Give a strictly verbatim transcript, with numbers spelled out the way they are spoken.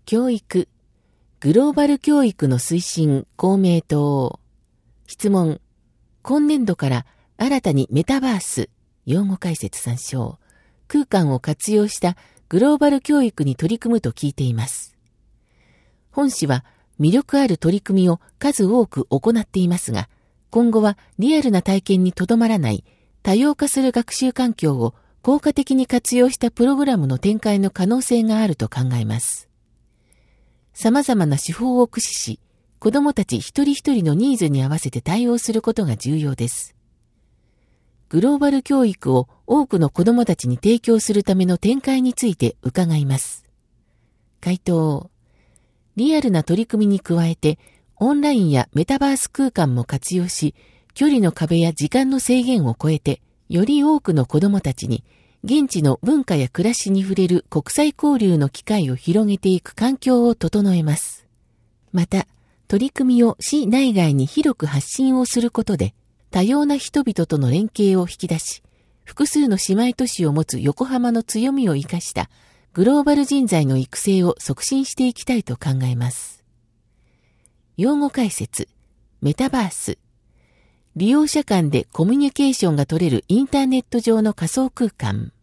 教育、グローバル教育の推進、公明党。質問、今年度から新たにメタバース、用語解説参照、空間を活用したグローバル教育に取り組むと聞いています。本市は魅力ある取り組みを数多く行っていますが、今後はリアルな体験にとどまらない多様化する学習環境を効果的に活用したプログラムの展開の可能性があると考えます。様々な手法を駆使し、子どもたち一人一人のニーズに合わせて対応することが重要です。グローバル教育を多くの子どもたちに提供するための展開について伺います。回答、リアルな取り組みに加えて、オンラインやメタバース空間も活用し、距離の壁や時間の制限を超えて、より多くの子どもたちに、現地の文化や暮らしに触れる国際交流の機会を広げていく環境を整えます。また、取り組みを市内外に広く発信をすることで、多様な人々との連携を引き出し、複数の姉妹都市を持つ横浜の強みを生かしたグローバル人材の育成を促進していきたいと考えます。用語解説、メタバース。利用者間でコミュニケーションが取れるインターネット上の仮想空間。